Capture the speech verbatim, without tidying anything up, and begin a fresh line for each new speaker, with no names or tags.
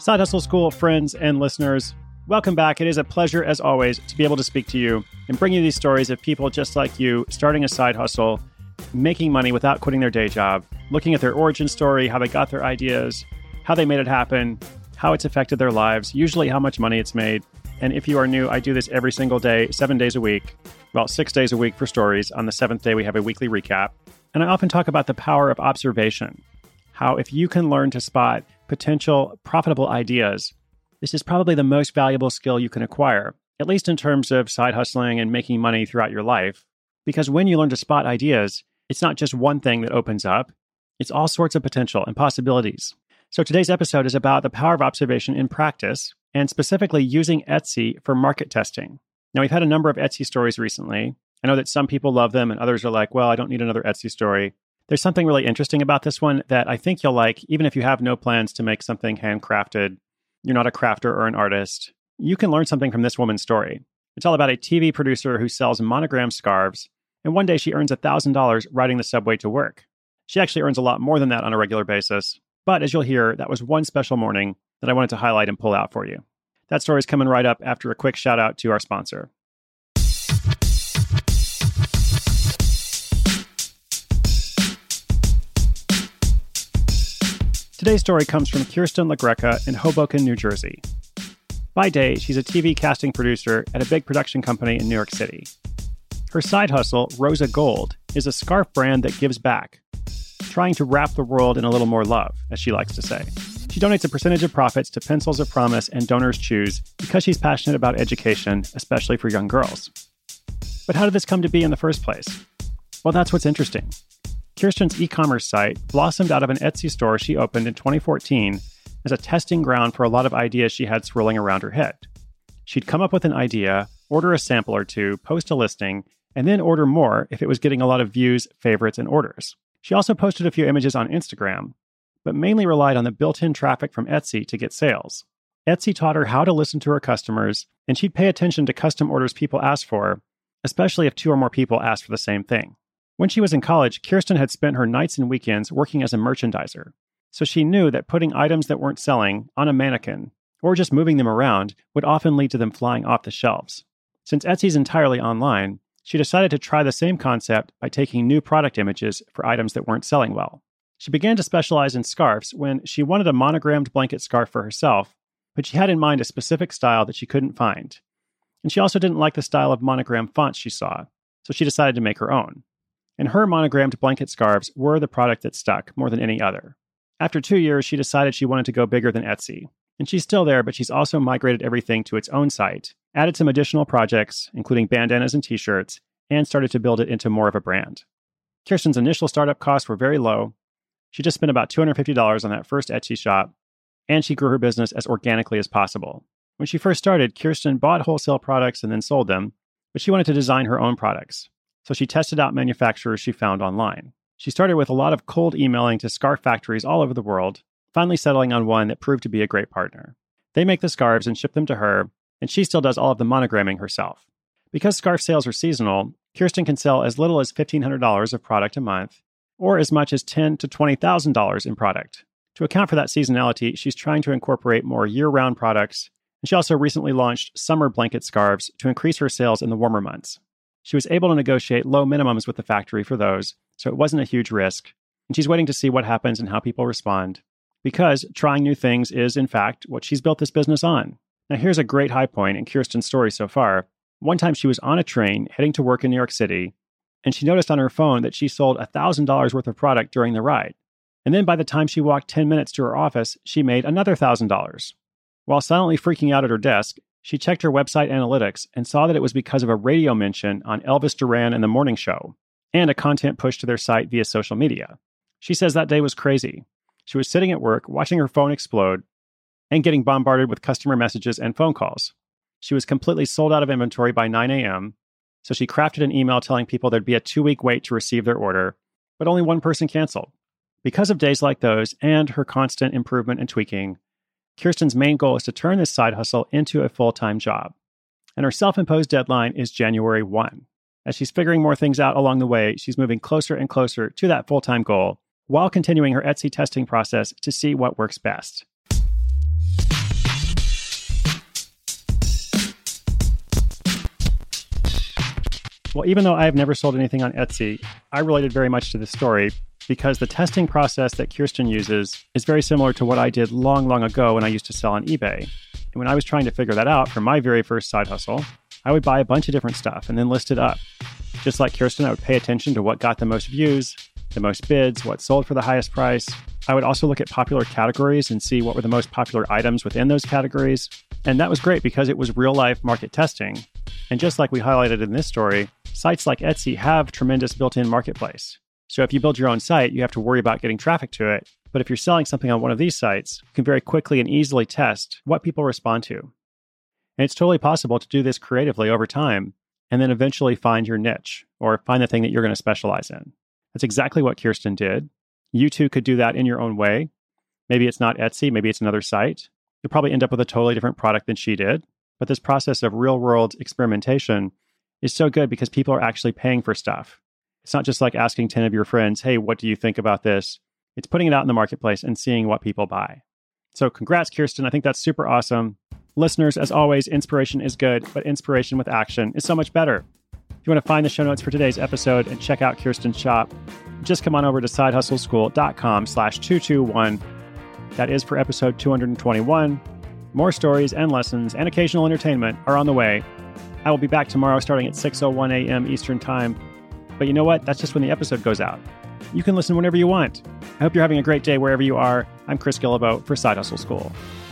Side Hustle School friends and listeners, welcome back. It is a pleasure, as always, to be able to speak to you and bring you these stories of people just like you starting a side hustle, making money without quitting their day job, looking at their origin story, how they got their ideas, how they made it happen, how it's affected their lives, usually how much money it's made. And if you are new, I do this every single day, seven days a week, well, six days a week for stories. On the seventh day, we have a weekly recap. And I often talk about the power of observation, how if you can learn to spot potential profitable ideas, this is probably the most valuable skill you can acquire, at least in terms of side hustling and making money throughout your life. Because when you learn to spot ideas, it's not just one thing that opens up, it's all sorts of potential and possibilities. So today's episode is about the power of observation in practice, and specifically using Etsy for market testing. Now, we've had a number of Etsy stories recently. I know that some people love them and others are like, well, I don't need another Etsy story. There's something really interesting about this one that I think you'll like, even if you have no plans to make something handcrafted. You're not a crafter or an artist. You can learn something from this woman's story. It's all about a T V producer who sells monogram scarves, and one day she earns one thousand dollars riding the subway to work. She actually earns a lot more than that on a regular basis, but as you'll hear, that was one special morning that I wanted to highlight and pull out for you. That story is coming right up after a quick shout out to our sponsor. Today's story comes from Kirsten LaGreca in Hoboken, New Jersey. By day, she's a T V casting producer at a big production company in New York City. Her side hustle, Rosa Gold, is a scarf brand that gives back, trying to wrap the world in a little more love, as she likes to say. She donates a percentage of profits to Pencils of Promise and Donors Choose because she's passionate about education, especially for young girls. But how did this come to be in the first place? Well, that's what's interesting. Kirsten's e-commerce site blossomed out of an Etsy store she opened in twenty fourteen as a testing ground for a lot of ideas she had swirling around her head. She'd come up with an idea, order a sample or two, post a listing, and then order more if it was getting a lot of views, favorites, and orders. She also posted a few images on Instagram, but mainly relied on the built-in traffic from Etsy to get sales. Etsy taught her how to listen to her customers, and she'd pay attention to custom orders people asked for, especially if two or more people asked for the same thing. When she was in college, Kirsten had spent her nights and weekends working as a merchandiser, so she knew that putting items that weren't selling on a mannequin, or just moving them around, would often lead to them flying off the shelves. Since Etsy's entirely online, she decided to try the same concept by taking new product images for items that weren't selling well. She began to specialize in scarves when she wanted a monogrammed blanket scarf for herself, but she had in mind a specific style that she couldn't find. And she also didn't like the style of monogram fonts she saw, so she decided to make her own. And her monogrammed blanket scarves were the product that stuck more than any other. After two years, she decided she wanted to go bigger than Etsy. And she's still there, but she's also migrated everything to its own site, added some additional projects, including bandanas and t-shirts, and started to build it into more of a brand. Kirsten's initial startup costs were very low. She just spent about two hundred fifty dollars on that first Etsy shop, and she grew her business as organically as possible. When she first started, Kirsten bought wholesale products and then sold them, but she wanted to design her own products. So she tested out manufacturers she found online. She started with a lot of cold emailing to scarf factories all over the world, finally settling on one that proved to be a great partner. They make the scarves and ship them to her, and she still does all of the monogramming herself. Because scarf sales are seasonal, Kirsten can sell as little as fifteen hundred dollars of product a month, or as much as ten thousand to twenty thousand dollars in product. To account for that seasonality, she's trying to incorporate more year-round products, and she also recently launched summer blanket scarves to increase her sales in the warmer months. She was able to negotiate low minimums with the factory for those, so it wasn't a huge risk, and she's waiting to see what happens and how people respond, because trying new things is, in fact, what she's built this business on. Now, here's a great high point in Kirsten's story so far. One time she was on a train heading to work in New York City, and she noticed on her phone that she sold one thousand dollars worth of product during the ride. And then by the time she walked ten minutes to her office, she made another one thousand dollars. While silently freaking out at her desk, she checked her website analytics and saw that it was because of a radio mention on Elvis Duran and The Morning Show, and a content push to their site via social media. She says that day was crazy. She was sitting at work, watching her phone explode, and getting bombarded with customer messages and phone calls. She was completely sold out of inventory by nine a.m., so she crafted an email telling people there'd be a two-week wait to receive their order, but only one person canceled. Because of days like those and her constant improvement and tweaking, Kirsten's main goal is to turn this side hustle into a full-time job. And her self-imposed deadline is January first. As she's figuring more things out along the way, she's moving closer and closer to that full-time goal while continuing her Etsy testing process to see what works best. Well, even though I have never sold anything on Etsy, I related very much to this story because the testing process that Kirsten uses is very similar to what I did long, long ago when I used to sell on eBay. And when I was trying to figure that out for my very first side hustle, I would buy a bunch of different stuff and then list it up. Just like Kirsten, I would pay attention to what got the most views, the most bids, what sold for the highest price. I would also look at popular categories and see what were the most popular items within those categories. And that was great because it was real-life market testing. And just like we highlighted in this story, sites like Etsy have tremendous built-in marketplace. So if you build your own site, you have to worry about getting traffic to it. But if you're selling something on one of these sites, you can very quickly and easily test what people respond to. And it's totally possible to do this creatively over time and then eventually find your niche or find the thing that you're going to specialize in. That's exactly what Kirsten did. You too could do that in your own way. Maybe it's not Etsy, maybe it's another site. You'll probably end up with a totally different product than she did. But this process of real-world experimentation is so good because people are actually paying for stuff. It's not just like asking ten of your friends, hey, what do you think about this? It's putting it out in the marketplace and seeing what people buy. So congrats, Kirsten. I think that's super awesome. Listeners, as always, inspiration is good, but inspiration with action is so much better. If you want to find the show notes for today's episode and check out Kirsten's shop, just come on over to sidehustleschool.com slash 221. That is for episode two hundred twenty-one. More stories and lessons and occasional entertainment are on the way. I will be back tomorrow starting at six oh one a.m. Eastern Time. But you know what? That's just when the episode goes out. You can listen whenever you want. I hope you're having a great day wherever you are. I'm Chris Guillebeau for Side Hustle School.